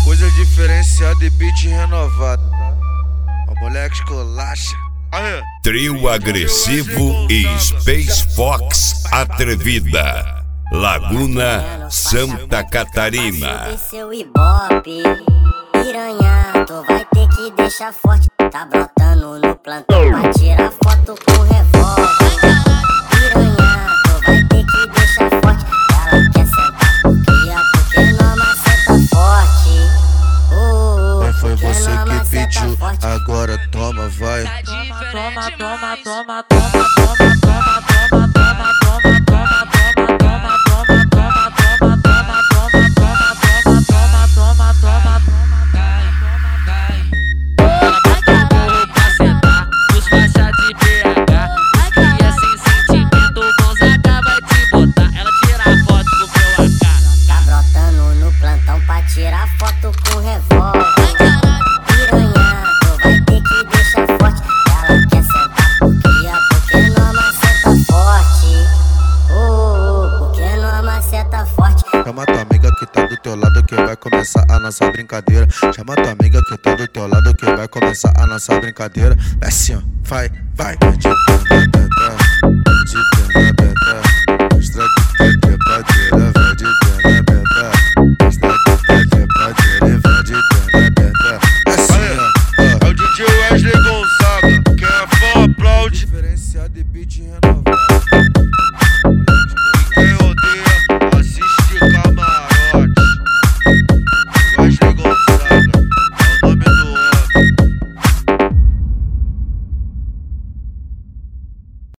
Coisa diferenciada e beat renovado. O moleque esculacha. Trio agressivo e Space Fox atrevida. Laguna, Santa Catarina. Seu ibope, piranha, tu vai ter que deixar forte. Tá brotando no plantão pra tirar foto com revólver. Piranha, tu vai ter que deixar forte. Ela quer sentar porque não maceta forte. Não foi você que pediu, agora toma, vai. Toma, toma, toma, toma, tirar foto com revólver. Piranha, tu vai ter que deixar forte. Ela quer sentar porque não maceta forte. Porque não maceta forte. Chama tua amiga que tá do teu lado que vai começar a nossa brincadeira. Chama tua amiga que tá do teu lado que vai começar a nossa brincadeira. É assim, ó, vai, vai. De